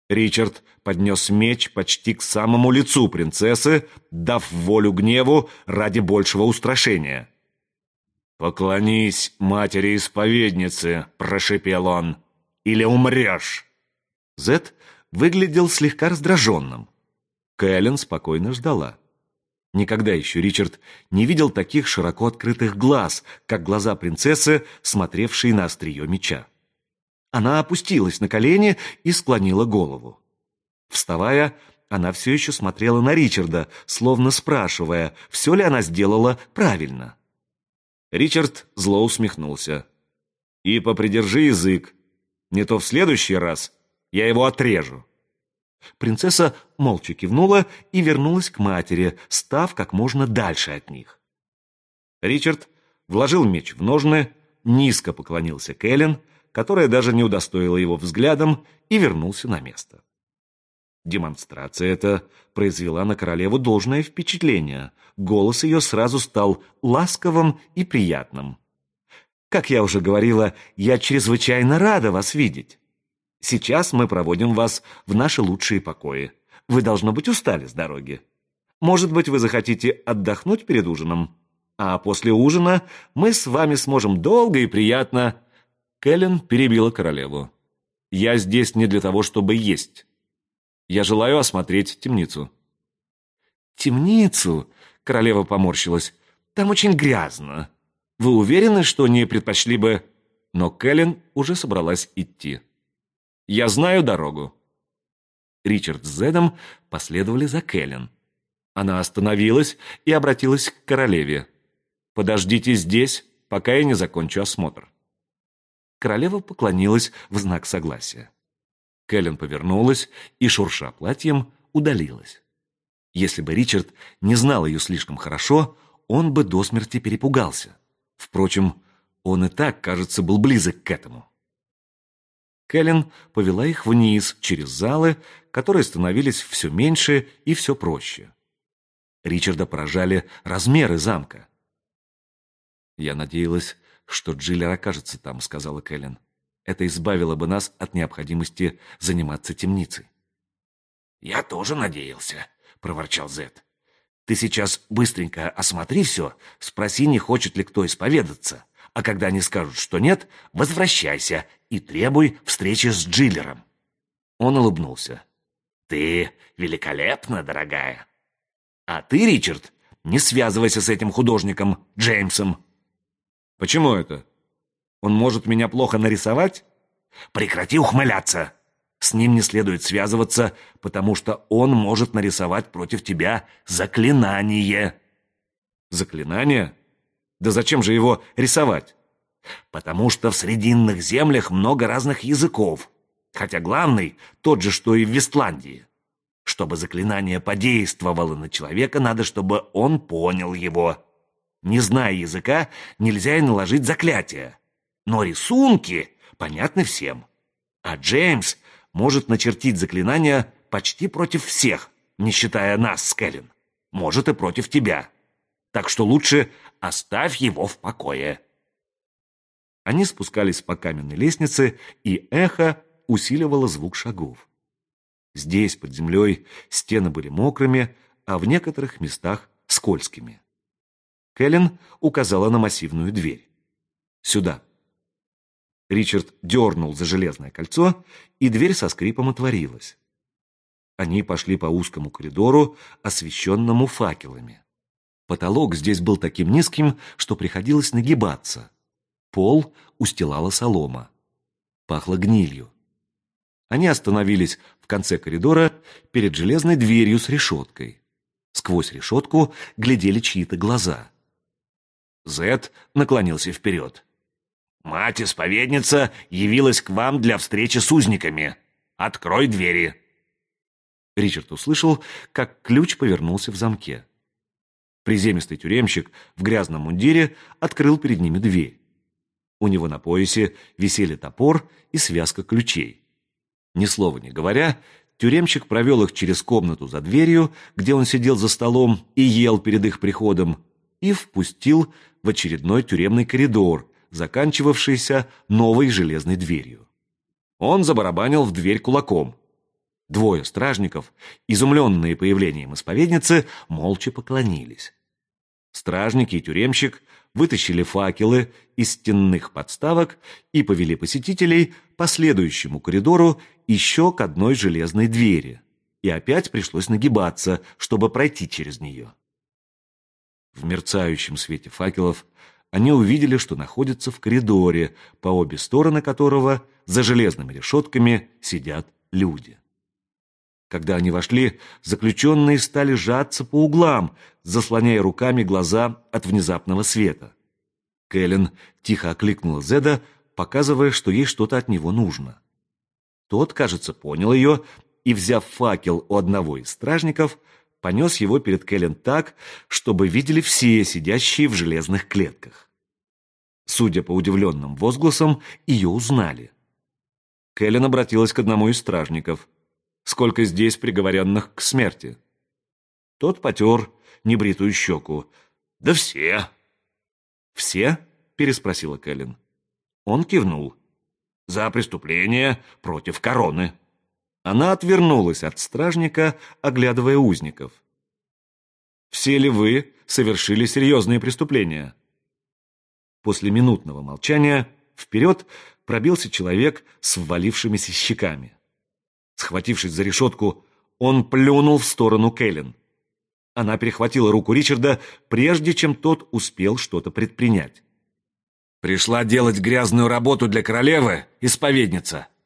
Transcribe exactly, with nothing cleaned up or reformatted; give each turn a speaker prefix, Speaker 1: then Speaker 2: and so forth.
Speaker 1: Ричард поднес меч почти к самому лицу принцессы, дав волю гневу ради большего устрашения. «Поклонись матери-исповеднице», — прошипел он, — «или умрешь». Зет выглядел слегка раздраженным. Кэлен спокойно ждала. Никогда еще Ричард не видел таких широко открытых глаз, как глаза принцессы, смотревшие на острие меча. Она опустилась на колени и склонила голову. Вставая, она все еще смотрела на Ричарда, словно спрашивая, все ли она сделала правильно. Ричард зло усмехнулся. «И попридержи язык, не то в следующий раз я его отрежу». Принцесса молча кивнула и вернулась к матери, став как можно дальше от них. Ричард вложил меч в ножны, низко поклонился Кэлен, которая даже не удостоила его взглядом, и вернулся на место. Демонстрация эта произвела на королеву должное впечатление. Голос ее сразу стал ласковым и приятным. «Как я уже говорила, я чрезвычайно рада вас видеть. Сейчас мы проводим вас в наши лучшие покои. Вы, должно быть, устали с дороги. Может быть, вы захотите отдохнуть перед ужином? А после ужина мы с вами сможем долго и приятно...» Кэлен перебила королеву. «Я здесь не для того, чтобы есть. Я желаю осмотреть темницу». «Темницу?» — королева поморщилась. «Там очень грязно. Вы уверены, что не предпочли бы...» Но Кэлен уже собралась идти. «Я знаю дорогу». Ричард с Зедом последовали за Кэлен. Она остановилась и обратилась к королеве. «Подождите здесь, пока я не закончу осмотр». Королева поклонилась в знак согласия. Кэлен повернулась и, шурша платьем, удалилась. Если бы Ричард не знал ее слишком хорошо, он бы до смерти перепугался. Впрочем, он и так, кажется, был близок к этому. Кэлен повела их вниз, через залы, которые становились все меньше и все проще. Ричарда поражали размеры замка. «Я надеялась, что Джиллер окажется там», — сказала Кэлен. «Это избавило бы нас от необходимости заниматься темницей». «Я тоже надеялся», — проворчал Зед. «Ты сейчас быстренько осмотри все, спроси, не хочет ли кто исповедаться, а когда они скажут, что нет, возвращайся и требуй встречи с Джиллером». Он улыбнулся. «Ты великолепна, дорогая. А ты, Ричард, не связывайся с этим художником Джеймсом». «Почему это? Он может меня плохо нарисовать?» «Прекрати ухмыляться. С ним не следует связываться, потому что он может нарисовать против тебя заклинание». «Заклинание? Да зачем же его рисовать?» «Потому что в Срединных землях много разных языков, хотя главный тот же, что и в Вестландии. Чтобы заклинание подействовало на человека, надо, чтобы он понял его. Не зная языка, нельзя и наложить заклятие. Но рисунки понятны всем. А Джеймс может начертить заклинание почти против всех, не считая нас с Кэлен. Может и против тебя. Так что лучше оставь его в покое». Они спускались по каменной лестнице, и эхо усиливало звук шагов. Здесь, под землей, стены были мокрыми, а в некоторых местах скользкими. Кэлен указала на массивную дверь. «Сюда». Ричард дернул за железное кольцо, и дверь со скрипом отворилась. Они пошли по узкому коридору, освещенному факелами. Потолок здесь был таким низким, что приходилось нагибаться. Пол устилала солома. Пахло гнилью. Они остановились в конце коридора перед железной дверью с решеткой. Сквозь решетку глядели чьи-то глаза. Зед наклонился вперед. «Мать-исповедница явилась к вам для встречи с узниками. Открой двери!» Ричард услышал, как ключ повернулся в замке. Приземистый тюремщик в грязном мундире открыл перед ними дверь. У него на поясе висели топор и связка ключей. Ни слова не говоря, тюремщик провел их через комнату за дверью, где он сидел за столом и ел перед их приходом, и впустил в очередной тюремный коридор, заканчивавшийся новой железной дверью. Он забарабанил в дверь кулаком. Двое стражников, изумленные появлением исповедницы, молча поклонились. Стражники и тюремщик вытащили факелы из стенных подставок и повели посетителей по следующему коридору еще к одной железной двери. И опять пришлось нагибаться, чтобы пройти через нее. В мерцающем свете факелов они увидели, что находятся в коридоре, по обе стороны которого за железными решетками сидят люди. Когда они вошли, заключенные стали жаться по углам, заслоняя руками глаза от внезапного света. Кэлен тихо окликнула Зеда, показывая, что ей что-то от него нужно. Тот, кажется, понял ее и, взяв факел у одного из стражников, понес его перед Кэлен так, чтобы видели все сидящие в железных клетках. Судя по удивленным возгласам, ее узнали. Кэлен обратилась к одному из стражников. «Сколько здесь приговоренных к смерти?» Тот потер небритую щеку. «Да все». «Все?» — переспросила Кэлен. Он кивнул. «За преступление против короны». Она отвернулась от стражника, оглядывая узников. «Все ли вы совершили серьезные преступления?» После минутного молчания вперед пробился человек с ввалившимися щеками. Схватившись за решетку, он плюнул в сторону Кэлен. Она перехватила руку Ричарда, прежде чем тот успел что-то предпринять. «Пришла делать грязную работу для королевы, исповедница!»